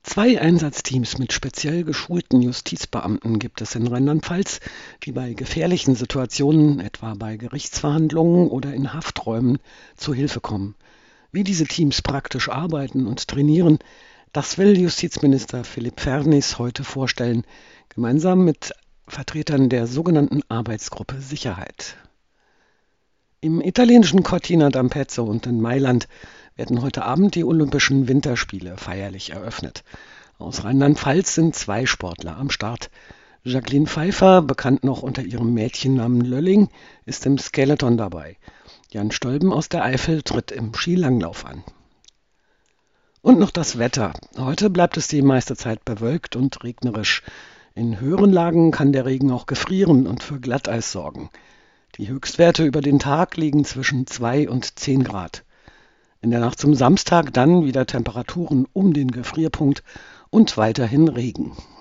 2 Einsatzteams mit speziell geschulten Justizbeamten gibt es in Rheinland-Pfalz, die bei gefährlichen Situationen, etwa bei Gerichtsverhandlungen oder in Hafträumen, zu Hilfe kommen. Wie diese Teams praktisch arbeiten und trainieren, das will Justizminister Philipp Fernis heute vorstellen, gemeinsam mit Vertretern der sogenannten Arbeitsgruppe Sicherheit. Im italienischen Cortina d'Ampezzo und in Mailand werden heute Abend die Olympischen Winterspiele feierlich eröffnet. Aus Rheinland-Pfalz sind 2 Sportler am Start. Jacqueline Pfeiffer, bekannt noch unter ihrem Mädchennamen Lölling, ist im Skeleton dabei. Jan Stolben aus der Eifel tritt im Skilanglauf an. Und noch das Wetter. Heute bleibt es die meiste Zeit bewölkt und regnerisch. In höheren Lagen kann der Regen auch gefrieren und für Glatteis sorgen. Die Höchstwerte über den Tag liegen zwischen 2 und 10 Grad. In der Nacht zum Samstag dann wieder Temperaturen um den Gefrierpunkt und weiterhin Regen.